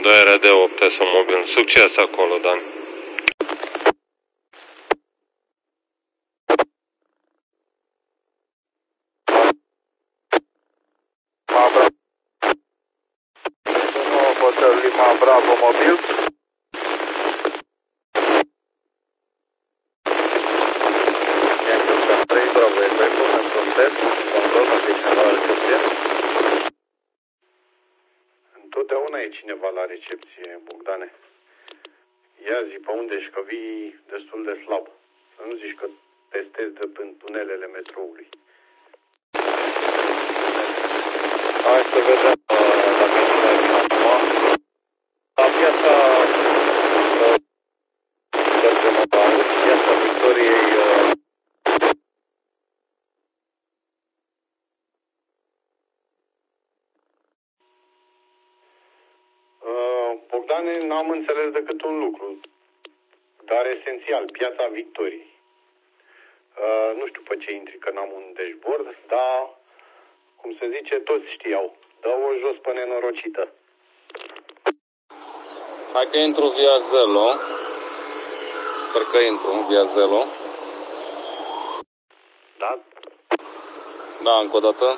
2RD8 mobil. Succes acolo, Dan. Hotel Lima Bravo mobil. Yankee 3 Bravo, pentru un test, control, aplicația la recepție. Întotdeauna e cineva la recepție, Bogdane. Ia zi pe unde ești, că vii destul de slab. Să nu zici că testezi de prin tunelele metroului. Hai să vedem dacă mergem acum. La piața piața Victoriei. Bogdane, n-am înțeles decât un lucru, dar esențial, piața Victoriei. Nu știu pe ce intri, că n-am un dashboard, dar, cum se zice, toți știau. Dă-o jos pe nenorocită. Hai că intru via Zelo. Sper că intru via Zelo. Da? Da, încă o dată.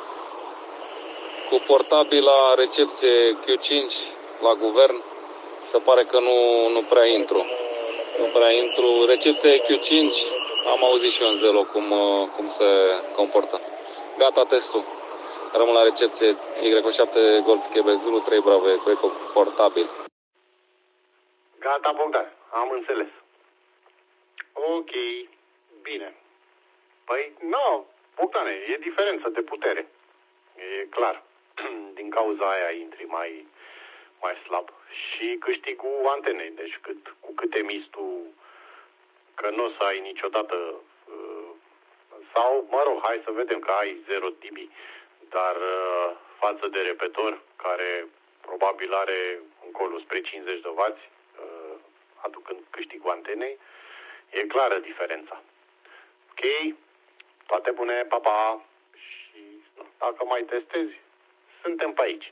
Cu portabil la recepție Q5 la guvern, se pare că nu prea intru. Nu prea intru. Recepția e Q5, am auzit și eu în Zelo cum se comportă. Gata testul. Rămân la recepție Y7 Golf Quebec Zulu 3 Bravo Eco portabil. Gata, Bogdan, am înțeles. Ok, bine. Păi, nu, Bogdane, e diferență de putere. E clar. Din cauza aia intri mai slab. Și câștigi cu antenei. Deci cu cât emiți tu, că nu o să ai niciodată, sau, mă rog, hai să vedem că ai 0 dB, dar față de repetor, care probabil are încolo spre 50 de W, aducând câștig cu antenei, e clară diferența. Ok? Toate bune, pa, pa. Și dacă mai testezi, suntem pe aici.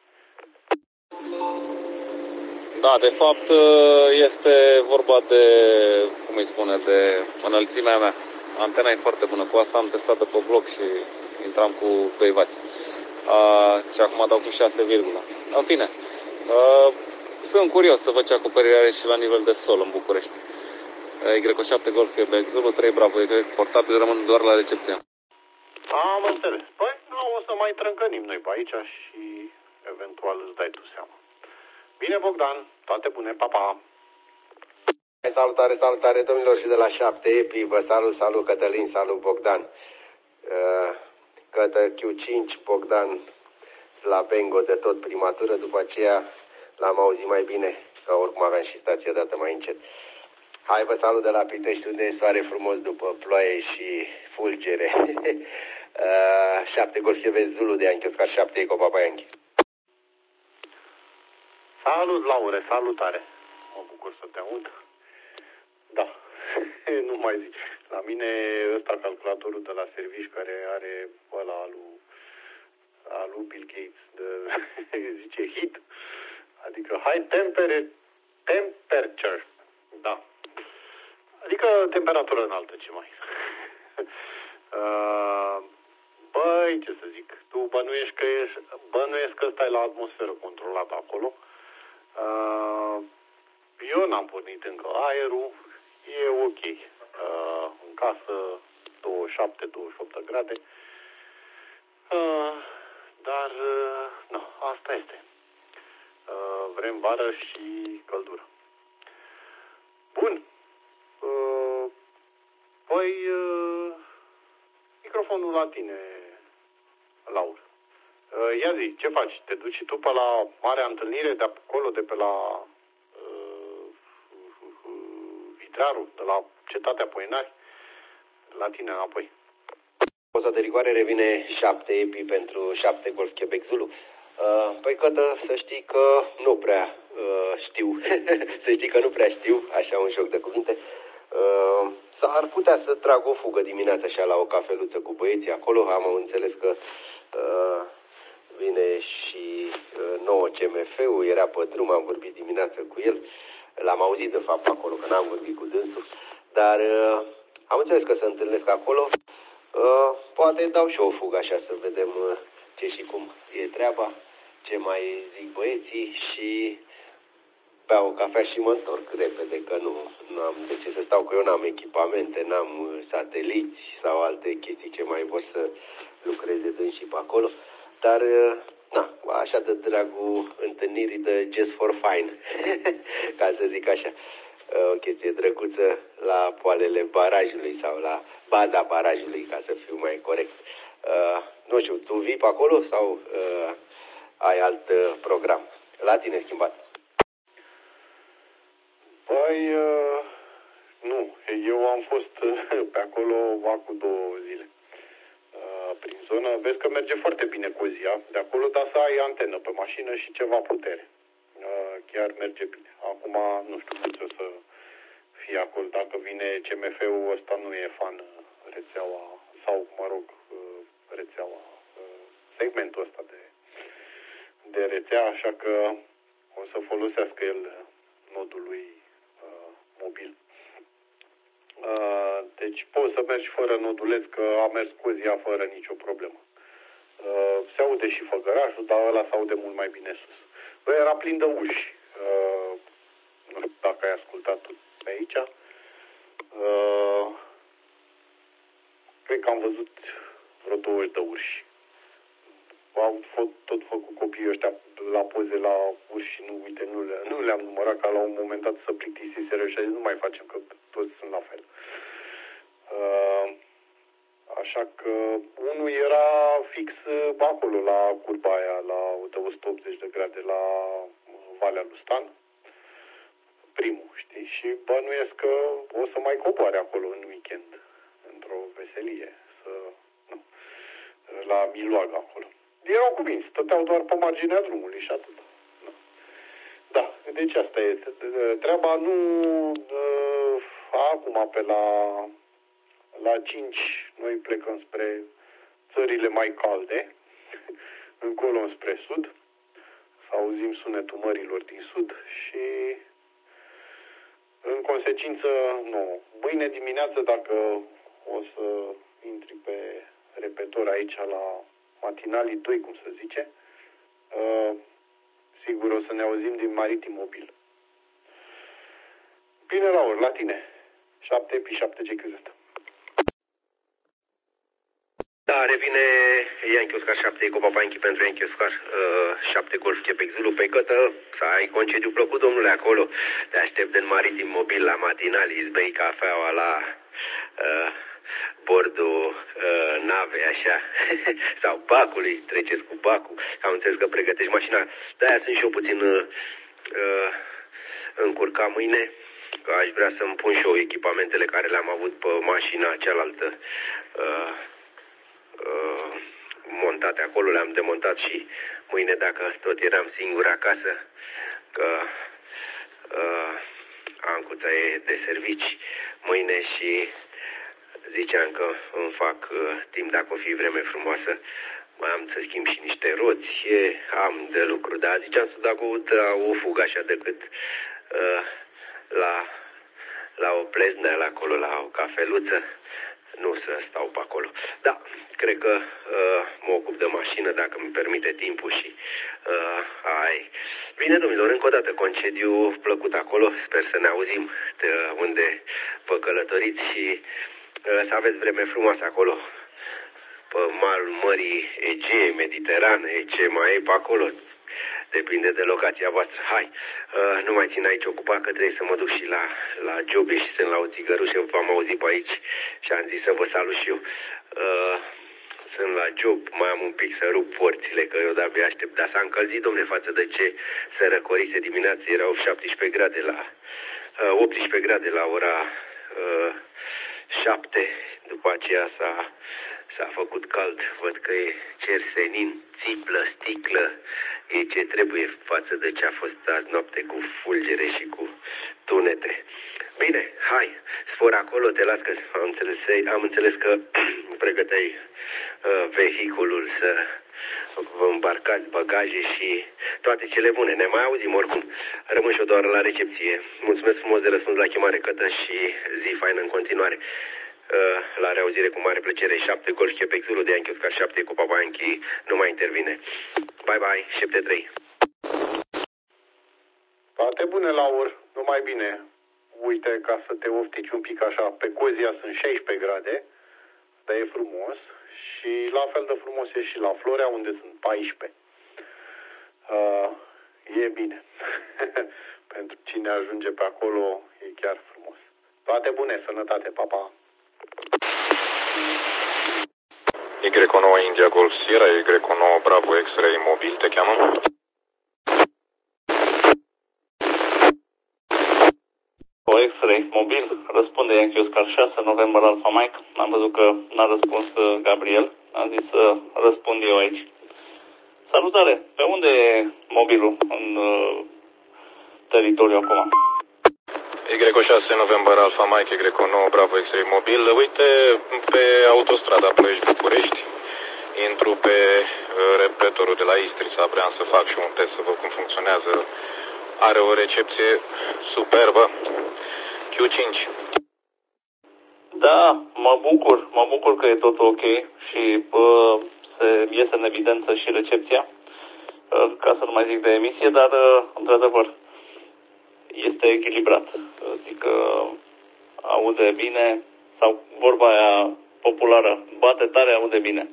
Da, de fapt este vorba de, cum îi spune, de înălțimea mea. Antena e foarte bună, cu asta am testat de pe bloc și intram cu 2 W. Și acum dau cu 6, în fine, sunt curios să văd ce acoperire are și la nivel de sol în București. Y7 Golf Quebec Zulu 3 Bravo, portabil, rămân doar la recepție. Am înțeles. Păi, o să mai trâncănim noi pe aici și eventual îți dai tu seama. Bine, Bogdan, toate bune, pa, pa. Salutare, salutare, domnilor, și de la 7 EPI, vă salut Cătălin, salut Bogdan. Cătă Q5, Bogdan la Bengo de tot prima tură, după aceea l-am auzit mai bine, că oricum aveam și stația dată mai încet. Hai, vă salut de la Pitești, unde e soare frumos după ploaie și fulgere. 7 Golf Quebec Zulu de Yankee Oscar 7 Eco Papa Yankee. Salut, Laure, salutare. Mă bucur să te aud. Da, nu mai zic. La mine ăsta calculatorul de la servici care are ăla alu Bill Gates, zice HIT, adică High Temperature, da. Adică temperatură înaltă, ce mai. Băi, ce să zic, tu bănuiesc că stai la atmosferă controlată acolo. Eu n-am pornit încă aerul, e ok. În casă 27-28 de grade. Dar, nu, asta este. Vrem vară și căldură. Bun. Păi, microfonul la tine, Laura. Ia zi, ce faci? Te duci și tu pe la marea întâlnire de acolo, de pe la Vitrarul, de la Cetatea Poenari, la tine înapoi. Poza de rigoare revine 7 EPI pentru 7 Golf Quebec Zulu. Păi, Cătă, să știi că nu prea știu. Să știi că nu prea știu, așa un joc de cuvinte. S-ar putea să trag o fugă dimineața așa la o cafeluță cu băieții acolo. Am înțeles că vine și nouă CMF-ul, era pe drum, am vorbit dimineața cu el, l-am auzit de fapt acolo, că n-am vorbit cu dânsul, dar am înțeles că se întâlnesc acolo, poate dau și o fugă așa să vedem ce și cum e treaba, ce mai zic băieții și beau o cafea și mă întorc repede, că nu am de ce să stau, că eu n-am echipamente, n-am sateliți sau alte chestii ce mai vor să lucreze dâns și pe acolo, dar așa de dragul întâlnirii de Just for Fine, ca să zic așa, o chestie drăguță la poalele barajului sau la baza barajului, ca să fiu mai corect. Nu știu, tu vii pe acolo sau ai alt program? La tine schimbat. Păi, nu. Eu am fost pe acolo acum 2 zile. Prin zonă, vezi că merge foarte bine cozia de acolo, dar să ai antenă pe mașină și ceva putere. Chiar merge bine. Acum nu știu cât o să fie acolo. Dacă vine CMF-ul ăsta, nu e fan rețeaua, sau, mă rog, rețeaua, segmentul ăsta de rețea, așa că o să folosească el nodul lui mobil. Deci poți să mergi fără noduleț, că a mers cozia fără nicio problemă. Se aude și făgărașul, dar ăla se aude mult mai bine sus. Bă, era plin de uși. Nu știu dacă ai ascultat tu pe aici. Cred că am văzut vreo 20 de urși. Au tot făcut copiii ăștia la poze la urși și nu le-am numărat, ca la un moment dat să plictisiseră și a zis, nu mai facem, că toți sunt la fel. Așa că unul era fix acolo, la curba aia, la 180 de grade, la Valea Lustan, primul, știi? Și bănuiesc că o să mai coboare acolo în weekend, într-o veselie, la Miloaga acolo. Erau cuminți, stăteau doar pe marginea drumului și atât. Da, deci asta este. Treaba nu acum pe la 5 noi plecăm spre țările mai calde, încolo spre sud, să auzim sunetul mărilor din sud și în consecință, nu. Mâine dimineață, dacă o să intri pe repetor aici la matinalii 2, cum se zice, sigur o să ne auzim din Maritim Mobil. Bine, Raul, la tine. 7P7 GQZ. Da, revine Yankee Oscar 7 cu Papa Yankee pentru Yankee Oscar 7 Golf Quebec Zulu pe cotă. Să ai concediu plăcut, domnule, acolo. Te aștept în Maritim Mobil la matinalii, îți bei cafeaua la bordul navei, așa, sau bacului, treceți cu bacul, am înțeles că pregătești mașina. De-aia sunt și eu puțin încurcat mâine, că aș vrea să-mi pun și eu echipamentele care le-am avut pe mașina cealaltă montate acolo, le-am demontat și mâine, dacă tot eram singur acasă, că Ancuța e de servici mâine și ziceam că îmi fac timp, dacă o fi vreme frumoasă, mai am să schimb și niște roți, am de lucru, dar ziceam să dau o fugă așa decât la o plezneală acolo, la o cafeluță, nu să stau pe acolo. Da, cred că mă ocup de mașină, dacă îmi permite timpul și Bine, domnilor, încă o dată concediu plăcut acolo, sper să ne auzim de unde vă călătoriți și să aveți vreme frumoasă acolo, pe malul Mării Egee, Mediterane, ce mai e pe acolo, depinde de locația voastră. Hai, nu mai țin aici ocupat, că trebuie să mă duc și la Jobi și sunt la o țigărușă, v-am auzit pe aici și am zis să vă salut și eu. Sunt la job, mai am un pic să rup porțile, că eu de-abia aștept, dar s-a încălzit, domnule, față de ce se răcorise dimineața, erau 17 grade 18 grade la ora 7, după aceea s-a făcut cald, văd că e cer senin, țiplă, sticlă, e ce trebuie față de ce a fost azi noapte cu fulgere și cu tunete. Bine, hai, spor acolo, te las că am înțeles că pregăteai vehiculul să vă îmbarcați bagaje și toate cele bune. Ne mai auzim oricum. Rămân și eu doar la recepție. Mulțumesc frumos de răspuns la chemare, Cătă, și zi faină în continuare. La reauzire cu mare plăcere. 7 Golf Quebec Zulu de Yankee Oscar 7 cu Papa Yankee nu mai intervine. Bye bye, 7-3. Toate bune, Laur, numai bine. Uite, ca să te oftici un pic așa, pe Cozia sunt 16 grade, dar e frumos. Și la fel de frumos e și la Florea, unde sunt 14. E bine. Pentru cine ajunge pe acolo, e chiar frumos. Toate bune, sănătate, papa! Y9 India Golf Sierra, Y9 Bravo X-Ray Mobil, te cheamă? O X-Ray mobil, răspunde Yankee Oscar 6, November Alpha Mike. Am văzut că n-a răspuns Gabriel, am zis să răspund eu aici. Salutare, pe unde e mobilul în teritoriu acum? Y6 November Alpha Mike, Y9 Bravo X-Ray Mobil. Uite, pe autostrada Ploiești-București, intru pe repetorul de la Istrița, vreau să fac și un test să văd cum funcționează. Are o recepție superbă. Q5. Da, mă bucur că e tot ok și se iese în evidență și recepția, ca să nu mai zic de emisie, dar într-adevăr este echilibrat. Adică aude bine, sau vorba aia populară, bate tare, aude bine.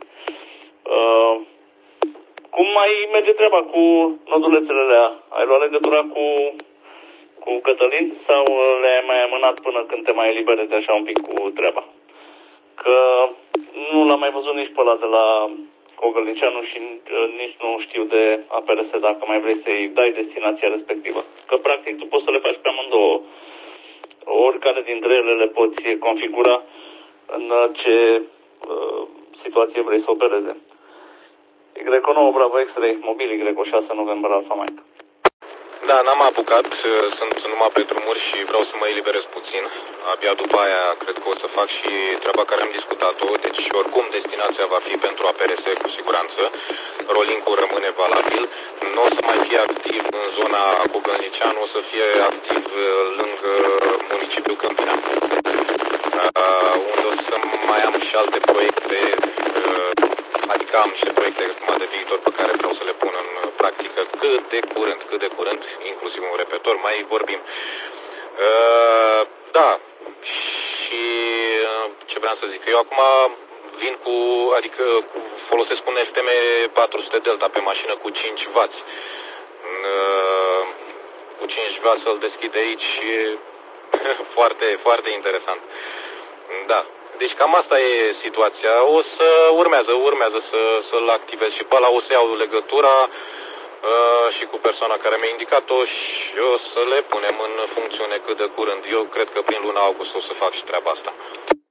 Cum mai merge treaba cu nodulețele alea? Ai luat legătura cu Cătălin sau le-ai mai amânat până când te mai eliberezi așa un pic cu treaba? Că nu l-am mai văzut nici pe ăla de la Cogălnicianu și nici nu știu de APRS dacă mai vrei să-i dai destinația respectivă. Că practic tu poți să le faci pe amândouă. Oricare dintre ele le poți configura în ce situație vrei să opereze. Y9 Bravo X-Ray mobil, Y6 November Alpha Mike. Da, n-am apucat, sunt numai pe drumuri și vreau să mă eliberez puțin. Abia după aia cred că o să fac și treaba care am discutat-o, deci oricum destinația va fi pentru APRS cu siguranță. Rolling-ul rămâne valabil. Nu o să mai fie activ în zona Cogălnicianu, o să fie activ lângă municipiul Câmpina, unde o să mai am și alte proiecte, adică am niște proiecte de viitor pe care vreau să le pun în practică cât de curând, inclusiv un repetor, mai vorbim. Da, și ce vreau să zic, eu acum vin folosesc un FTM 400 Delta pe mașină cu 5W. Cu 5W să-l deschid aici și foarte, foarte interesant. Da. Deci cam asta e situația. O să urmează să-l activez și pe ăla o să iau legătura și cu persoana care mi-a indicat-o și o să le punem în funcțiune cât de curând. Eu cred că prin luna august o să fac și treaba asta.